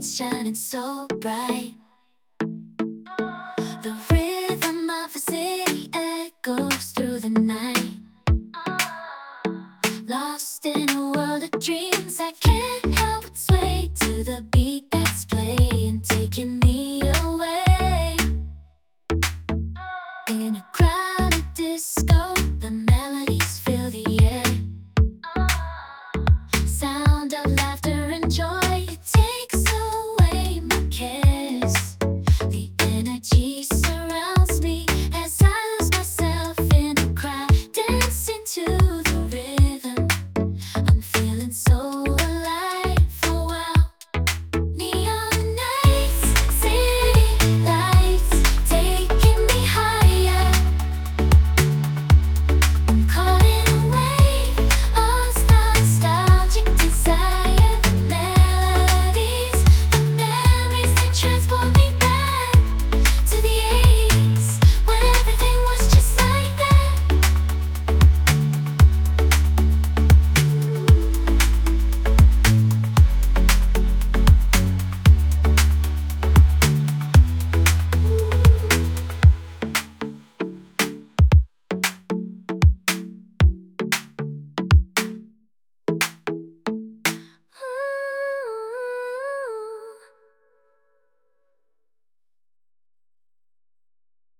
lights shining so bright. The rhythm of the city echoes through the night. Lost in a world of dreams, I can't help but sway to the beat